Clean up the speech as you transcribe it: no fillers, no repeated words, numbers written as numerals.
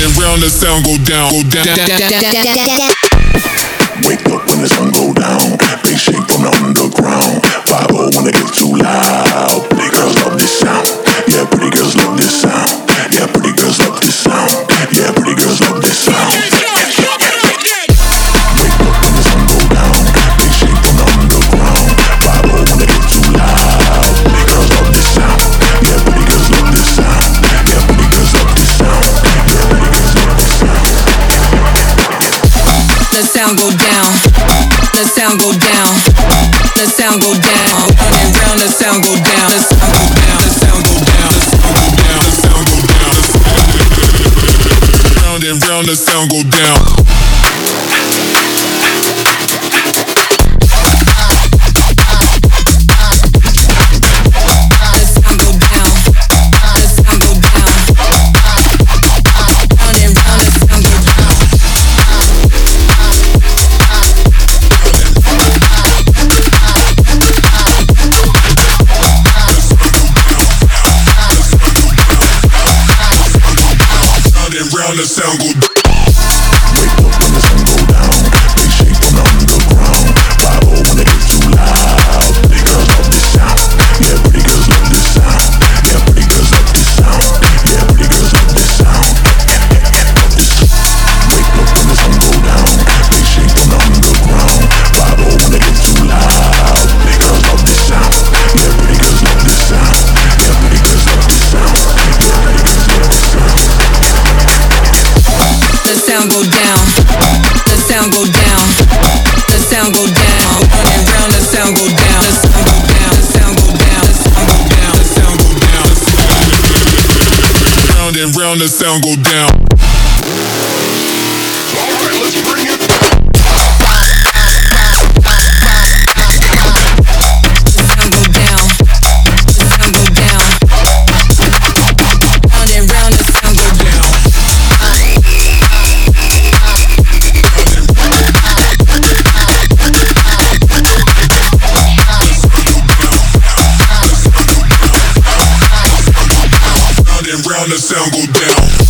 and round the sound go down, go down. Wake up when the sun go down. Bass shake from the underground. 5-0 when it gets too loud. Pretty girls love this sound. Yeah, pretty girls love this sound. Yeah, pretty girls love this sound. Yeah, pretty girls love this sound. Wake up when the sun go down. Bass shake from the underground. 5-0 when it gets too loud. Pretty girls love this sound. Yeah, pretty girls love this sound. Yeah, pretty girls love this sound. Yeah, pretty girls love this sound. The sound go down. The sound go down. The sound go down. Round and round, the sound go down. The sound go down. The sound go down. The sound go down. The sound go down. Round and round the sound go down. Round the sound go down. Wake up when the sun go down. They shake from the underground. 5-0 when it gets too loud. Pretty girls love this sound. Yeah, pretty girls love this sound. Yeah, pretty girls love this sound. Yeah, pretty girls love this sound. Wake up when the sun go down. They shake from the underground. 5-0 when it gets too loud. Pretty girls love this sound. Yeah, pretty girls love this sound. Yeah, pretty girls love this sound. Yeah, pretty girls love this sound. The sound go down. The sound go down. The sound go down. Round and round, the sound go down. The sound go down. The sound go down. The sound go down. The sound go down. Round and round the sound go down. Alright, let's bring it back. The sound go down. The sound go down. Round and round, the sound go down. Round and round the sound go down.